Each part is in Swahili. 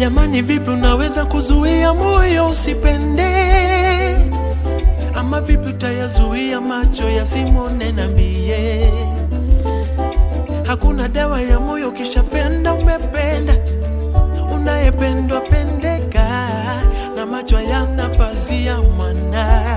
Jamani vipi unaweza kuzuia moyo usipende? Ama vipi utayazuia macho yasimone niambie? Hakuna dawa ya moyo kishapenda umependa. Unayependwa pendeka na macho yana pazia mwana.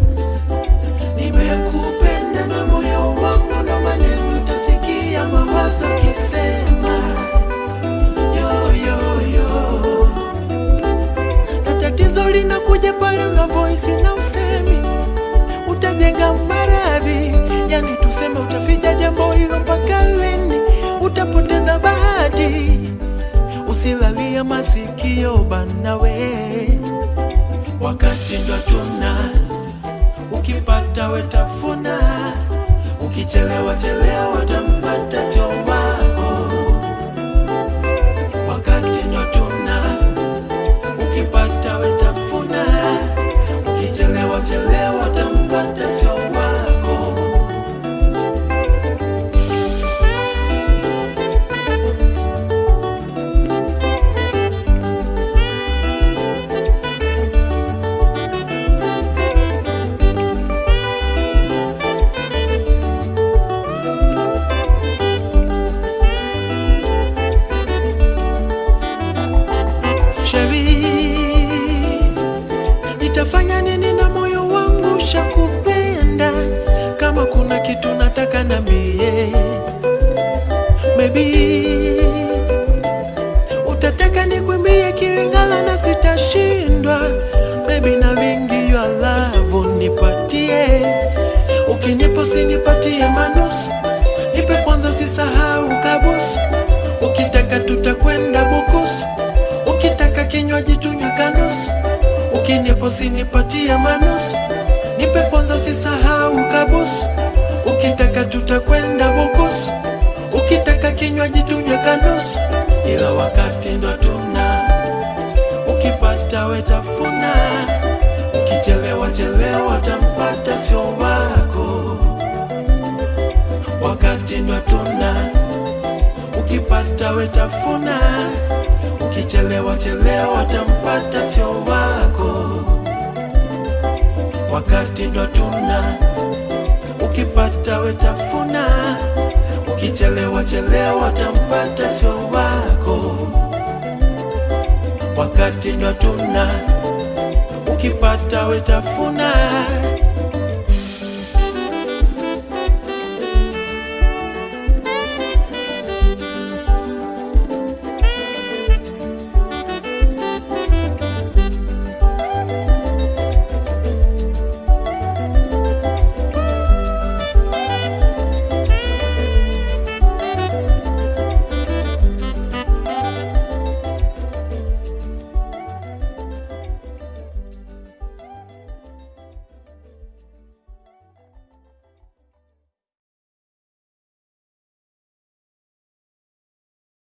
Nimekupenda na moyo wangu na maneno utasikia mawazo kisema yo yo yo. Na tatizo linakuja pale una voice na usemi. Utajenga maradhi, yani tuseme utaficha jambo hilo mpaka lini? Utapoteza bahati. Usilalia masikio bana we, wakati ndo tuna. Ukipata wetafuna, ukichelewa chelewa tampata sio wako. Wakati ndo tuna. Ukipata wetafuna, ukichelewa chelewa tampata sio wako. Nitafanya nini na moyo wangu shakupenda? Kama kuna kitu nataka niambie. Maybe utataka nikuimbie Kilingala na sitashindwa. Maybe na vingi your love nipatie. Ukinipa usinipatie manusu. Nipe kwanza usisahau kabusu. Ukitaka tutakwenda Bukusu. Ukitaka kinywaji tunywe kanusu. Ukinipa usinipatie manusu. Nipe kwanza usisahau kabusu. Ukitaka tutakwenda Bukusu. Ukitaka kinywaji tunywe kanusu. Ila wakati ndo tuna. Ukipata wetafuna. Ukichelewa chelewa tampata sio wako. Wakati ndo tuna. Ukipata wetafuna. Ukichelewa chelewa tampata sio wako. Wakati ndo tuna. Ukipata wetafuna. Ukichelewa chelewa tampata sio wako. Wakati ndo tuna. Ukipata wetafuna.